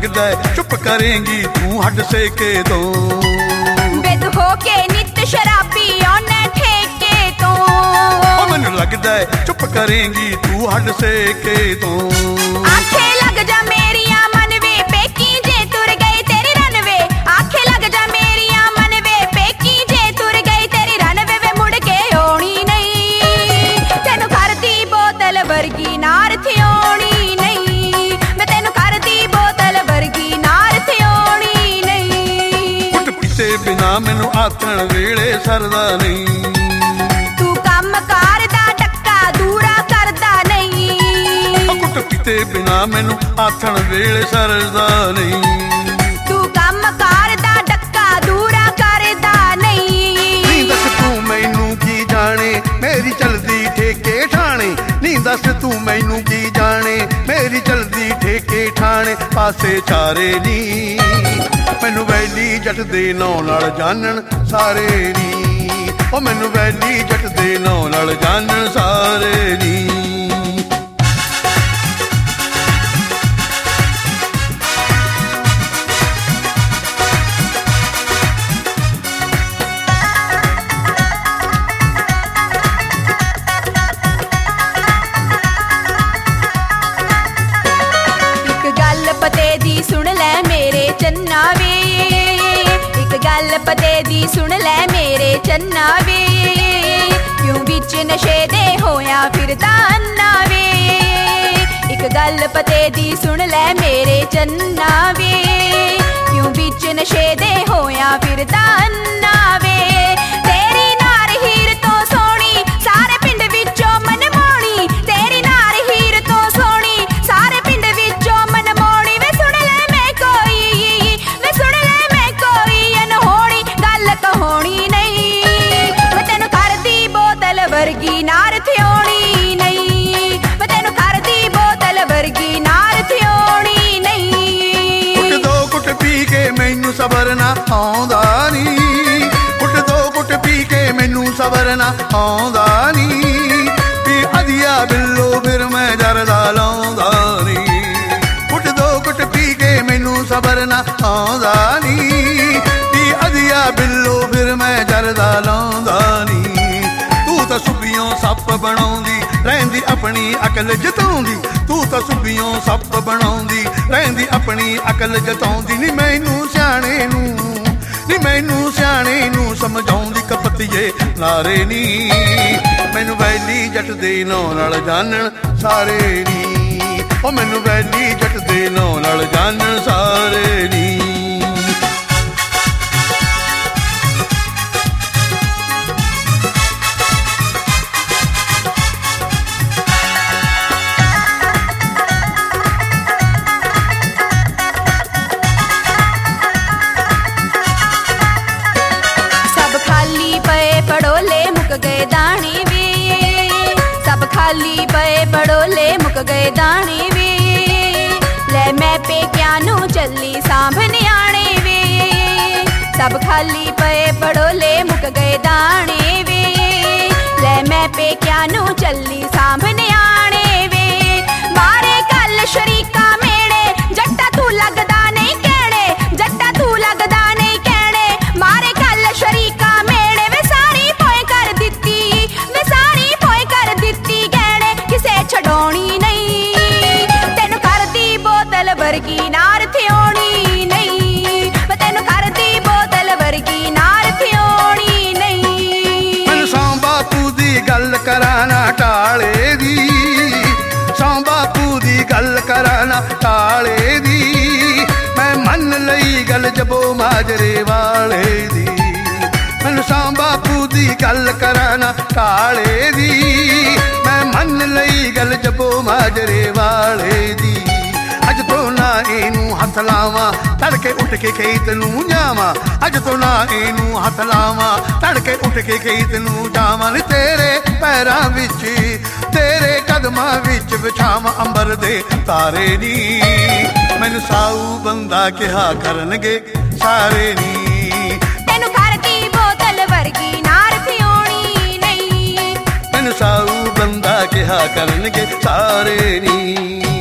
लगदा है चुप करेंगी तू हट सेके तो। बेद होके नित शराबी औने ठेके तो। मैनू लगदा है चुप करेंगी तू हट सेके तो। आखे लग जा मेरिया मनवे पेकी जे तुर गई तेरी रनवे। आखे लग जा मेरिया मनवे पेकी जे तुर गई तेरी रनवे वे मुड़ के आउणी नहीं। तेनू करदी बोतल वर्गी नार थी आउणी नहीं। मैं तेनू करदी बोतल वर्गी नार थी आउणी नहीं। घुट पीते बिना मैनू आथण वेले सरदा नहीं। तू काम करदा टक्का दूरा करदा नहीं। घुट पीते बिना मैनू आथण वेले सरदा नहीं। तू काम करदा टक्का दूरा करदा नहीं। दस तू मैनू की जाने मेरी चलदी ठेके ठाणे। नी दस तू मैनू की जाने मेरी चलदी ठेके ठाणे। पासे चारे नी मैनू वैली जट दे नौ नाल जानन सारे नी। ओ मैनू वैली जट दे नौ नाल जानन सारे नी। पते दी सुन लै मेरे चन्ना वे। एक गल पते दी सुन लै मेरे चन्ना वे। क्यों बिच नशे दे होया फिरदा अन्ना वे। एक गल पते दी सुन लै मेरे चन्ना वे। क्यों बिच नशे दे होया फिरदा अन्ना वे। तेरी नार हीर तो सोहनी सारे पिंड विचों मनमोहनी। तेरी नार हीर तो सोहनी सारे पिंड विचों मनमोहनी। वे सुन ले मैं कोई अनहोनी गल कहोनी नहीं। मैं तेनू करदी बोतल वर्गी नार थी आउणी नहीं। मैं तेनू करदी बोतल वर्गी नार थी आउणी नहीं। घुट दो घुट पी के मैनू सबर ना आउंदा नी। घुट दो घुट पी के मैनू सबर ना आउंदा नी। पी अधिया बिल्लो फिर मैं जरदा लाउंदा नी। घुट दो घुट पी के मैनू सबर ना आउंदा नी। पी अधिया बिल्लो फिर मैं जरदा लाउंदा नी। तू तां सुबियों सप बनाउंदी रहंदी अपनी अकल जताउंदी। तू तां सुबियों सप बनाउंदी रहंदी अपनी अकल जताउंदी। नी मैनू सियाणे नू समझाउंदी कपतिए नारे नी। मैनू वैली जट दे नौ नाल जानन सारे नी। ओ मैनू वैली जट दे नौ नाल जानन सारे नी। पड़ोले मुक गए दाने वे। सब खाली पए पड़ोले मुक गए दाने वे। ले मैं पेक्या नू चली सांभने आने वे। सब खाली पए पड़ोले मुक गए दाने वे। ले मैं पेक्या नू चली सांभने आने वे। मारे कल शरीका मेड़े जट्टा तू लगदा नहीं कहणे। जट्टा तू लगदा नहीं कहणे। मारे कल शरीका मेड़े वे सारी पोए कर दित्ती। वे सारी पोए कर दित्ती कहणे किसे छडौणी नहीं। तेनू करदी बोतल वर्गी नार थी आउणी नहीं। मैं तेनू करदी बोतल वर्गी नार थी आउणी नहीं। मैनू सौ बापू दी गल कराना टाले दी। सौ बापू दी गल कराना टाले दी। मैं मन लई गल जबो माजरे वाले दी। मैनू सौ बापू दी गल कराना टाले दी। मैं मन लई गल जबो माजरे वाले दी। अज तो ना इनू हथ लावा तड़के उठ के खेत नू जावा। अज तो ना इनू हथ लावा तड़के उठ के खेत नू जावा। नी तेरे पैरां विच तेरे कदमां विच विछावा अंबर दे तारे नी। मैनू साऊ बंदा कहा करनगे सारे नी। तेनू करदी बोतल वर्गी नार थी आउणी नहीं। मैनू साऊ बंदा कहा करनगे सारे नी।